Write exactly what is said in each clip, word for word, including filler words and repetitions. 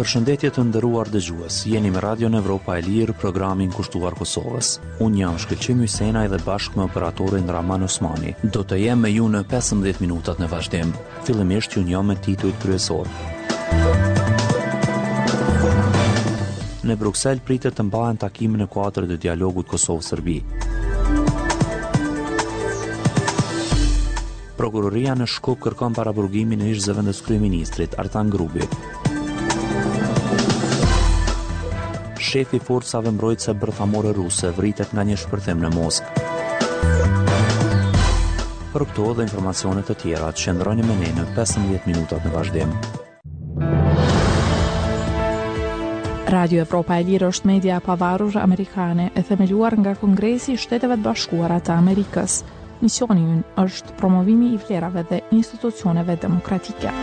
Përshëndetje të nderuar dëgjues, jeni me Radion Evropa e Lirë, programin kushtuar Kosovës. Unë jam Shkëlqim Hysenaj dhe bashkë me operatorin Rahman Osmani. Do të jem me ju në pesëmbëdhjetë minutat në vazhdim. Fillimisht ju njeh me titujt kryesor. Në Bruksel pritet të mbahen takime në kuadër të dialogut Kosovë-Serbi. Prokuroria në Shkup kërkon paraburgimin e ish-zëvendës kryeministrit Artan Grubi. Shefi i forcave mbrojtëse bërthamore ruse vritet nga një shpërthim në Moskë. Për këto dhe informacione të tjera, qëndroni me ne në pesëmbëdhjetë minutat në vazhdim. Radio Evropa e Lirë është media e pavarur amerikane e themeluar nga Kongresi i Shteteve të Bashkuara të Amerikës. Misioni ynë është promovimi i vlerave dhe institucioneve demokratike.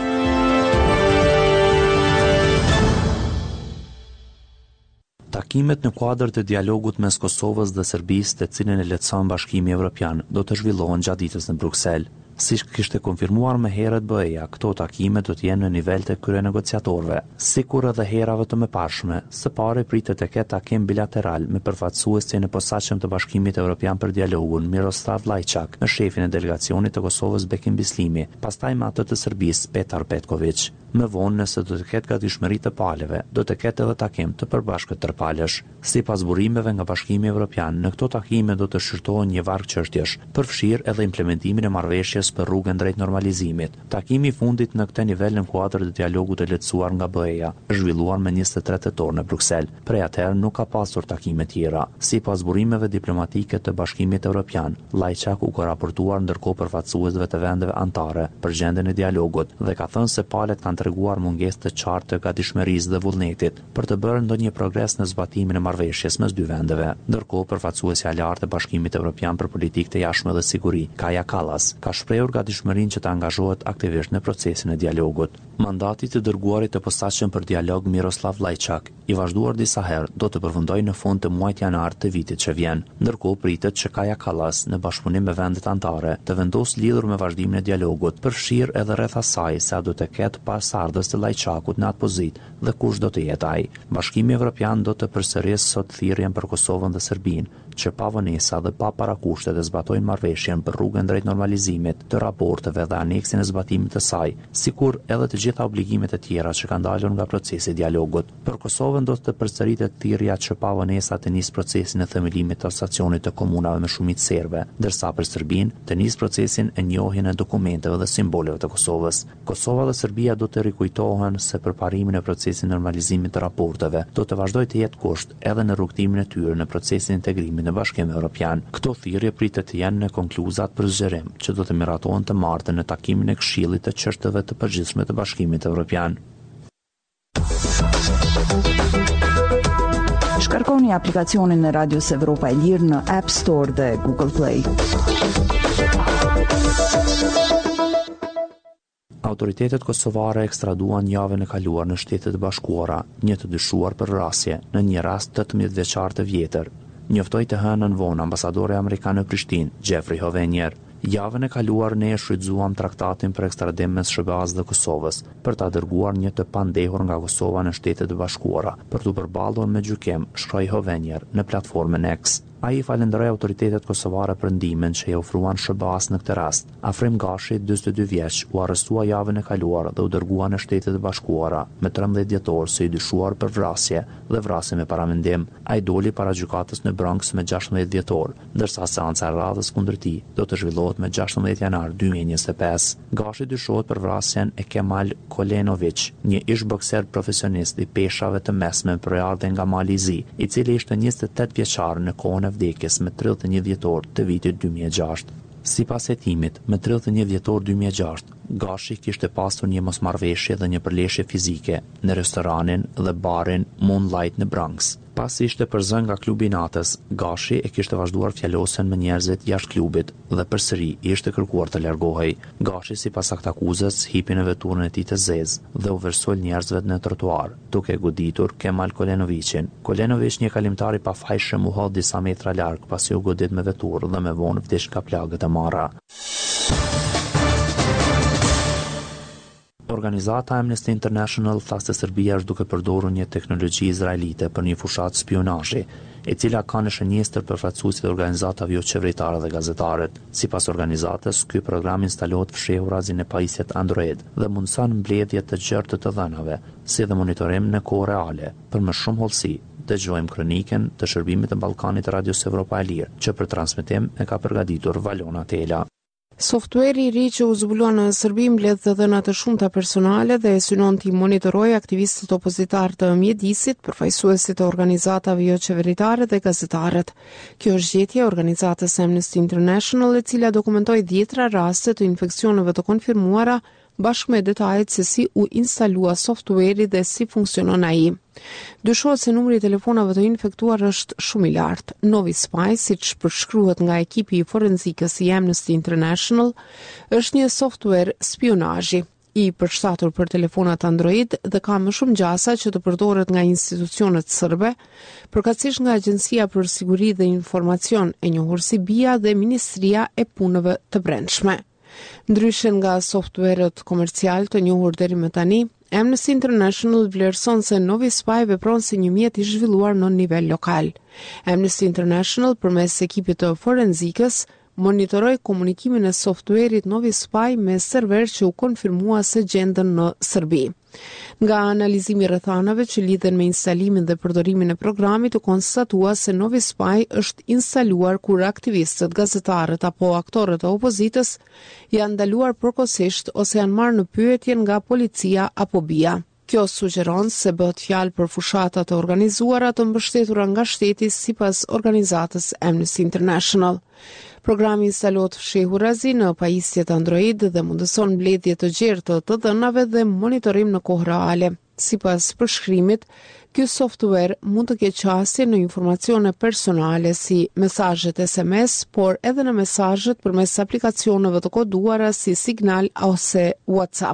Takimet në kuadër të dialogut mes Kosovës dhe Serbisë, të cilën e lehtëson Bashkimi Evropian, do të zhvillohen gjatë ditës në Bruksel. Siç kishte konfirmuar më herët B E A, këto takime do të jenë në nivel të kryenegociatorëve, sikur edhe herave të mëparshme. Së pari pritet të ketë takim bilateral me përfaqësuesin e posaçëm të Bashkimit Evropian për dialogun, Miroslav Lajçak, me shefin e delegacionit të Kosovës Bekim Bislimi, pastaj me atë të Serbisë Petar Petković. Më vonë, nëse do të ketë gatishmëri të palëve, do të ketë edhe takim të përbashkët tërpalësh. Sipas burimeve nga Bashkimi Evropian, në këto takime do të shërtohen një varg çështjesh, përfshirë edhe implementimin e marrëveshjes për rrugën drejt normalizimit. Takimi i fundit në këtë nivel në kuadër të dialogut të lehtësuar nga B E A është zhvilluar më njëzet e tre tetor në Bruksel. Prej atëherë nuk ka pasur takime tjera. Sipas burimeve diplomatike të Bashkimit Evropian, Lajçak u ka raportuar ndërkohë përfaqësuesve të vendeve anëtare për gjendjen e dialogut dhe ka thënë se palët kanë treguar mungesë të qartë të gatishmërisë dhe vullnetit për të bërë ndonjë progres në zbatimin e marrëveshjes mes dy vendeve. Ndërkohë, përfaqësuesja e lartë e Bashkimit Evropian për politikë të jashtme dhe siguri, Kaja Kallas, ka shprehur gatishmërinë që të angazhohet aktivisht në procesin e dialogut. Mandati të dërguarit të posaçëm për dialog Miroslav Lajçak, i vazhduar disa herë, do të përfundojë në fund të muajit janar të vitit që vjen. Ndërkohë pritet që Kaja Kallas, në bashkëpunim me vendet anëtare, të vendosë lidhur me vazhdimin e dialogut, përfshirë edhe rreth asaj se a do të ketë pasardhës të Lajçakut në atë pozitë dhe kush do të jetë ai. Bashkimi Evropian do të përsërisë sot thirrjen për Kosovën dhe Serbinë, që pa vonesa dhe pa parakushte të zbatojnë marrëveshjen për rrugën drejt normalizimit të raporteve dhe aneksin e zbatimit të saj, sikur edhe të gjitha obligimet e tjera që kanë dalur nga procesi i dialogut. Për Kosovën do të përsëritet thirrja që pa vonesa të nisë procesin e themelimit të asociacionit të komunave me shumicë serbe, ndërsa për Serbinë të nisë procesin e njohjen e dokumenteve dhe simboleve të Kosovës. Kosova dhe Serbia do të rikujtohen se për parimin e procesit normalizimit të raporteve do të vazhdojë të jetë kusht edhe në rrugtimin e tyre në procesin e integrimit në Bashkimin Evropian. Këto thirrje pritet të jenë në konkluzat për zgjerim që do të miratohen të martën në takimin e Këshillit të Çështjeve të Përgjithshme të Bashkimit Evropian. Shkarkoni aplikacionin e Radios Evropa e Lirë në App Store dhe Google Play. Autoritetet kosovare ekstraduan javën e kaluar në Shtetet e Bashkuara një të dyshuar për vrasje, në një rast tetëmbëdhjetë vjeçar të vjetër. Njoftoi të hënën vonë ambasadori amerikan në Prishtinë, Jeffrey Hovenier. Javën e kaluar ne e shfrytzuam traktatin për ekstradim mes S B A-s dhe Kosovës për ta dërguar një të pandehur nga Kosova në Shtetet e Bashkuara për t'u përballur me gjykim, shkroi Hovenier në platformën X. Ai falenderoi autoritetet kosovare për ndihmën që i ofruan S B A-s në këtë rast. Afrim Gashi, dyzet e dy vjeç, u arrestua javën e kaluar dhe u dërgua në Shtetet e Bashkuara me trembëdhjetë dhjetor së i dyshuar për vrasje dhe vrasje me paramendim. Ai doli para gjykatës në Bronx me gjashtëdhjetë dhjetor, ndërsa seanca e radhës kundër tij do të zhvillohet me gjashtëdhjetë janar dy mijë e njëzet e pesë. Gashi dyshohet për vrasjen e Kemal Kolenović, një ish bokser profesionist i peshave të mesme përardhe nga Malizi, i cili ishte njëzet e tetë vjeçar në kohën e vdekjes me tridhjetë e një dhjetor të vitit dy mijë e gjashtë. Sipas hetimit, me tridhjetë e një dhjetor dy mijë e gjashtë, Gashi kishte pasur një mosmarrëveshje dhe një përleshje fizike në restoranin dhe barin Moonlight në Bronx. Pasi ishte përzën nga klubi i natës, Gashi e kishte vazhduar fjalosjen me njerëzit jashtë klubit dhe përsëri i ishte kërkuar të largohej. Gashi sipas aktakuzës hipi në veturën e tij të zezë dhe u vërsoi njerëzve në trotuar, duke goditur Kemal Kolenovićin. Kolenović, një kalimtar i pafajshëm, u hodh disa metra larg pasi u godit me veturë dhe me vonë vdiq nga plagët e marra. Organizata Amnesty International tha se Serbia është duke përdorur një teknologji izraelite për një fushatë spionazhi, e cila ka në shënjestër përfaqësuesit e organizatave jo qeveritare dhe gazetarët. Sipas organizatës, ky program instalohet fshehurazi në pajisjet Android dhe mundson mbledhje të gjerë të të dhënave, si dhe monitorim në kohë reale. Për më shumë hollësi, dëgjojmë kroniken të shërbimit të Ballkanit të Radios Evropa e Lirë, që për transmetim e ka përgatitur Valona Tela. Softueri i ri që u zbulua në Serbi mbledh të dhëna të shumta personale dhe e synon t'i monitorojë aktivistët opozitar të mjedisit, përfaqësuesit të organizatave jo qeveritare dhe gazetarët. Kjo është gjetje e organizatës Amnesty International, e cila dokumentoi dhjetra raste të infeksioneve të konfirmuara, bashkë me detajet se si u instalua softueri dhe si funksionon ai. Dyshohet se numri i telefonave të infektuar është shumë i lartë. Novi Spy, siç përshkruhet nga ekipi i forenzikës i Amnesty International, është një software spionazhi i përshtatur për telefonat Android dhe ka më shumë gjasa që të përdoret nga institucionet serbe, përkatësisht nga Agjencia për Siguri dhe Informacion, e njohur si B I A, dhe Ministria e Punëve të Brendshme. Ndryshe nga softwarët komercial të njohur deri më tani, Amnesty International vlerëson se Novi Spy vepron si një mjet i zhvilluar në nivel lokal. Amnesty International, përmes ekipit të forenzikës, monitoroi komunikimin e softwareit Novi Spy me server që u konfirmua se gjenden në Serbi. Nga analizimi i rrethanave që lidhen me instalimin dhe përdorimin e programit, u konstatua se Novi Spy është instaluar kur aktivistët, gazetarët apo aktorët e opozitës janë ndaluar përkohësisht ose janë marrë në pyetje nga policia apo B I A. Kjo sugjeron se bëhet fjalë për fushata të organizuara të mbështetura nga shteti sipas organizatës Amnesty International. Programi instalohet fshehurazi në pajisjet Android dhe mundëson mbledhje të gjerë të të dhënave dhe monitorim në kohë reale. Sipas përshkrimit, ky software mund të ketë qasje në informacione personale si mesazhet S M S, por edhe në mesazhet përmes aplikacioneve të koduara si Signal ose WhatsApp.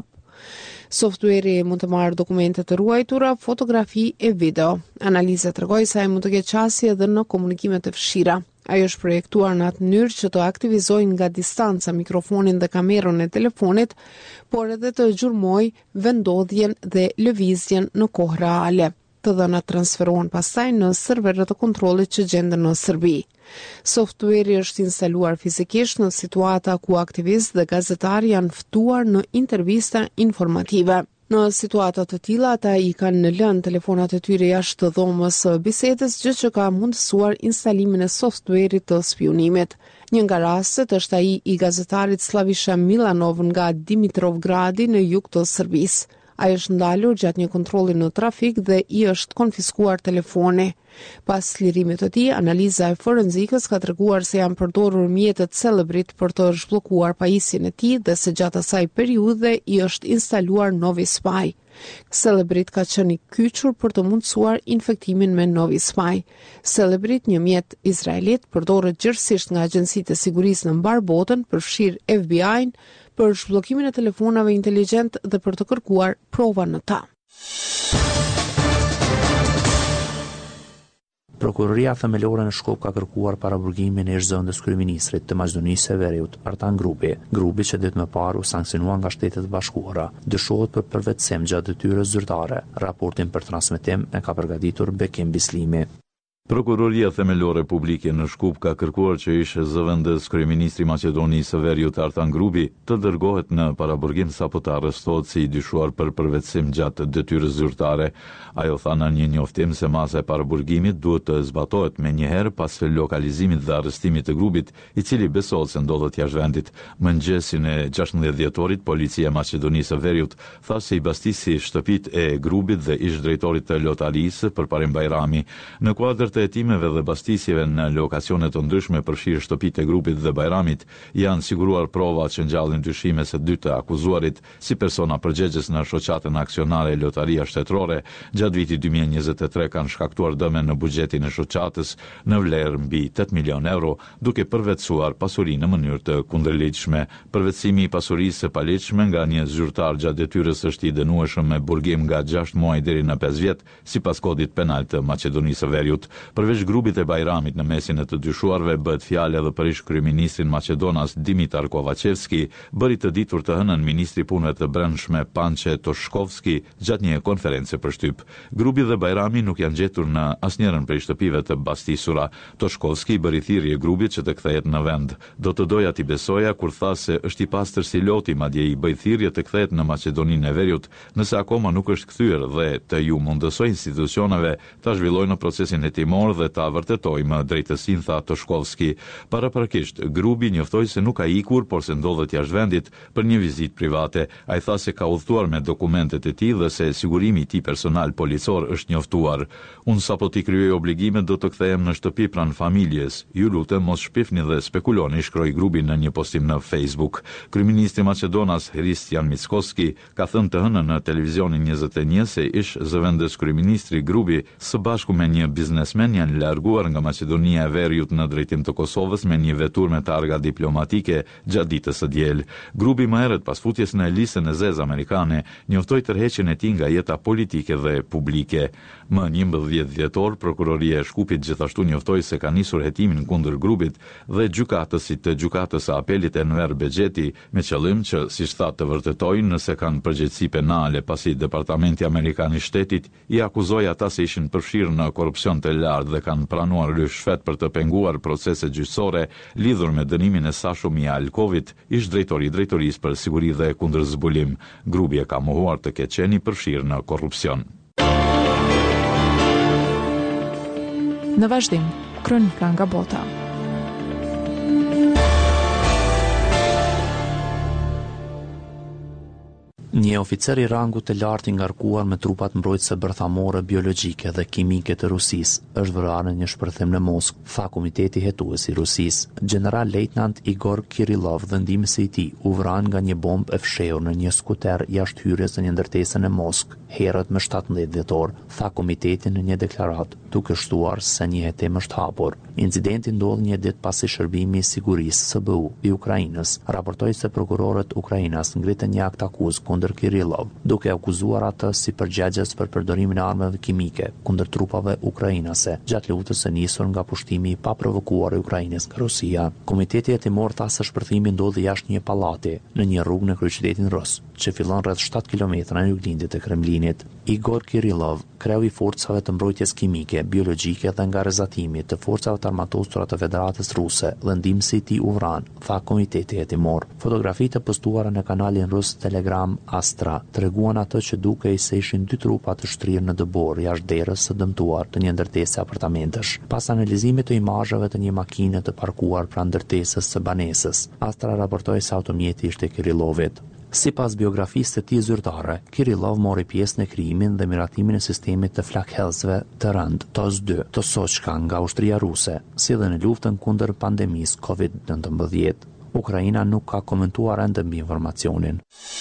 Software mund të marrë dokumente të ruajtura, fotografi e video. Analiza tregoi se ai mund të ketë qasje edhe në komunikime të fshira. Ajo është projektuar në atë mënyrë që të aktivizojë nga distanca mikrofonin dhe kamerën e telefonit, por edhe të gjurmojë vendodhjen dhe lëvizjen në kohë reale. Të dhënat transferohen pastaj në serverët e kontrollit që gjenden në Serbi. Software është instaluar fizikisht në situata ku aktivistë dhe gazetarë janë ftuar në intervista informative. Në situata të tilla, ata i kanë lënë telefonat e tyre jashtë dhomës së bisedës, gjë që ka mundësuar instalimin e software-it të spionimit. Një nga rastet është ai i gazetarit Slavisha Milanov nga Dimitrovgradi në jug të Serbisë. Ai është ndalur gjatë një kontrolli në trafik dhe i është konfiskuar telefoni. Pas lirimit të tij, analiza e forenzikës ka treguar se janë përdorur mjetet Celebrit për të zhbllokuar pajisjen e tij dhe se gjatë asaj periudhe i është instaluar Novi Spy. Celebrit ka qenë i kyçur për të mundësuar infektimin me Novi Spy. Celebrit, një mjet izraelit, përdoret gjithsesi nga agjencitë e sigurisë në mbar botën, përfshir F B I-n, për zhbllokimin e telefonave inteligjent dhe për të kërkuar prova në ta. Prokuroria themelore në Shkup ka kërkuar paraburgimin e ish-zëndës kryeministrit të Maqedonisë së Veriut, Artan Grupi, grupi që ditë më parë u sankcionua nga Shtetet e Bashkuara. Dyshohet për përvetësim gjatë detyrës zyrtare. Raportin për transmetim e ka përgatitur Bekim Bislimi. Prokuroria themelore publike në Shkup ka kërkuar që ish zëvendës kryeministri i Maqedonisë së Veriut Artan Grupi të dërgohet në paraburgim sapo të arrestohet si i dyshuar për përvetësim gjatë detyrës zyrtare. Ajo tha në një njoftim se masa e paraburgimit duhet të zbatohet menjëherë pas lokalizimit dhe arrestimit të grupit, i cili besohet se ndodhet jashtë vendit. Mëngjesin e gjashtëdhjetë dhjetorit, policia e Maqedonisë së Veriut tha se i bastisi shtëpitë e grupit dhe ish drejtorit të lotarisë përparim Bajrami. Në kuadër të hetimeve dhe bastisjeve në lokacione të ndryshme përfshirë shtëpitë e grupit dhe Bajramit, janë siguruar prova që ngjallin dyshime se dy të akuzuarit si persona përgjegjës në shoqatën aksionare Lotaria Shtetërore gjatë vitit dy mijë e njëzet e tre kanë shkaktuar dëme në buxhetin e shoqatës në vlerë mbi tetë milion euro, duke përvetësuar pasurinë në mënyrë të kundërligjshme. Përvetësimi i pasurisë së paligjshme nga një zyrtar gjatë detyrës është i dënueshëm me burgim nga gjashtë muaj deri në pesë vjet, sipas kodit penal të Maqedonisë së Veriut. Përveç grupit e Bajramit në mesin e të dyshuarve, bëhet fjalë edhe për ish kryeministrin Maqedonas Dimitar Kovacevski, bëri të ditur të hënën ministri punëve të brendshme Pançe Toshkovski gjatë një konference për shtyp. Grupi dhe Bajrami nuk janë gjetur në asnjërin prej shtëpive të bastisura. Toshkovski bëri thirrje grupit që të kthehet në vend. Do të doja t'i besoja kur tha se është i pastër si loti, madje i bëj thirrje të kthehet në Maqedoninë e Veriut, nëse akoma nuk është kthyer dhe të ju mundësoj institucioneve ta zhvillojnë procesin hetimor dhe ta vërtetojmë drejtësinë, tha Toshkovski. Paraprakisht, grupi njoftoi se nuk ka ikur, por se ndodhet jashtë vendit për një vizitë private. Ai tha se ka udhëtuar me dokumentet e tij dhe se sigurimi i tij personal policor është njoftuar. Unë sapo t'i kryej obligimet do të kthehem në shtëpi pranë familjes. Ju lutem mos shpifni dhe spekuloni, shkroi grupi në një postim në Facebook. Kryeministri i Maqedonas Hristijan Mickoski ka thënë të hënën në televizionin njëzet e një se ish zëvendës kryeministri grupi së bashku me një biznesmen janë larguar nga Maqedonia e Veriut në drejtim të Kosovës me një vetur me targa diplomatike gjatë ditës së diel. Grupi më herët pas futjes në listën e zezë amerikane njoftoi tërheqjen e tij nga jeta politike dhe publike. Më njëmbëdhjetë dhjetor, prokuroria e Shkupit gjithashtu njoftoi se ka nisur hetimin kundër grupit dhe gjykatësit të gjykatës së apelit Enver Bexheti me qëllim që, siç tha, të vërtetojnë nëse kanë përgjegjësi penale, pasi Departamenti Amerikan i Shtetit i akuzoi ata se ishin përfshirë në korrupsion të lartë dhe kanë pranuar rishfet për të penguar procese gjyqësore lidhur me dënimin e Sasho Mialkovit, ish drejtori i drejtorisë për siguri dhe kundërzbulim. Grupi e ka mohuar të ketë qenë i përfshirë në korrupsion. Në vazhdim, kronika nga bota. Një oficer i rangut të lartë i ngarkuar me trupat mbrojtëse bërthamore, biologjike dhe kimike të Rusisë është vrarë në një shpërthim në Moskë, tha Komiteti Hetues i Rusisë. General Lejtnant Igor Kirillov dhe ndihmësi i tij u vranë nga një bombë e fshehur në një skuter jashtë hyrjes në një ndërtesë në Moskë, herët më shtatëmbëdhjetë dhjetor, tha komiteti në një deklaratë, duke shtuar se një hetim është hapur. Incidenti ndodhi një ditë pasi shërbimi i sigurisë S B U i Ukrainës raportoi se prokurorët Ukrainas ngritën një akt akuzë kundër Kirillov, duke akuzuar atë si përgjegjës për përdorimin e armëve kimike kundër trupave ukrainase gjatë luftës së nisur nga pushtimi i paprovokuar i Ukrainës nga Rusia. Komiteti hetimor tha se shpërthimi ndodhi jashtë një pallati në një rrugë në kryeqytetin rus, që fillon rreth shtatë kilometra në juglindjet e Kremlinit. Igor Kirillov, kreu i forcave të mbrojtjes kimike, biologjike dhe nga rrezatimi të forcave të armatosura të Federatës Ruse dhe ndihmësi i tij u vran, tha komiteti hetimor. Fotografitë e postuara në kanalin rus Telegram Astra treguan atë që dukej se ishin dy trupa të shtrirë në dëbor jashtë derës së dëmtuar të një ndërtese apartamentesh. Pas analizimit të imazheve të një makine të parkuar pranë ndërtesës së banesës, Astra raportoi se automjeti ishte Kirillovit. Sipas biografisë të tij zyrtare, Kirillov mori pjesë në krijimin dhe miratimin e sistemit të flakhelësve të rënd T O S dy të Sochka nga ushtria ruse, si dhe në luftën kundër pandemisë covid nëntëmbëdhjetë. Ukraina nuk ka komentuar ende mbi informacionin.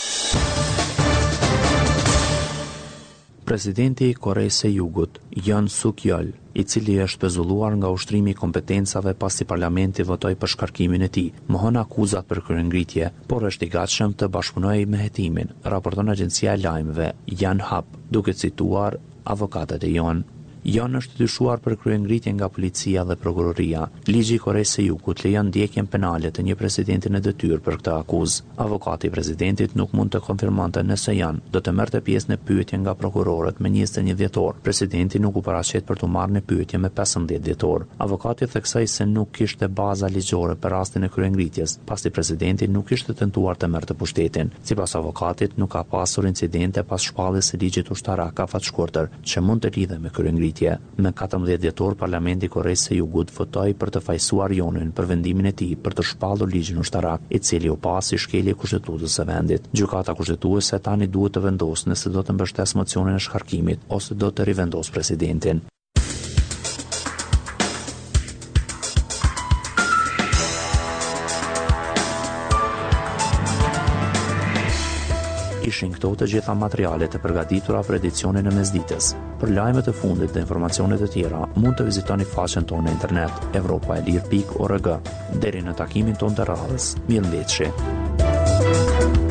Presidenti i Koreisë së Jugut, Yoon Suk Yeol, i cili është pezulluar nga ushtrimi i kompetencave pasi parlamenti votoi për shkarkimin e tij, mohon akuzat për kryengritje, por është i gatshëm të bashkëpunojë me hetimin, raporton agjencia e lajmeve Yonhap, duke cituar avokatët e Yoon. Yoon është dyshuar për kryengritje nga policia dhe prokuroria. Ligji i Koreisë së Jugut lejon ndjekjen penale të një presidenti në detyrë për këtë akuzë. Avokati i presidentit nuk mund të konfirmonte nëse Yoon do të merrte pjesë në pyetje nga prokurorët me njëzet e një dhjetor. Presidenti nuk u paraqet për të marrë në pyetje me pesëmbëdhjetë dhjetor. Avokati theksoi se nuk kishte baza ligjore për rastin e kryengritjes, pasi presidenti nuk kishte tentuar të merrte pushtetin. Sipas avokatit, nuk ka pasur incidente pas shpalljes së ligjit ushtarak afatshkurtër që mund të lidhen me kryengritje. Me katërmbëdhjetë dhjetor, Parlamenti i Koreisë së Jugut votoi për të fajsuar Yoonin për vendimin e tij për të shpallur ligjin ushtarak, i cili u pa si shkelje kushtetuese së vendit. Gjykata kushtetuese tani duhet të vendosë nëse do të mbështesë mocionin e shkarkimit ose do të rivendosë presidentin. Ishin këto të gjitha materialet e përgatitura për edicionin e mesditës. Për lajmet e fundit dhe informacionet e tjera, mund të vizitoni faqen tonë në internet evropaelir pikë org. Deri në takimin tonë të radhës, mirëmbëjtje.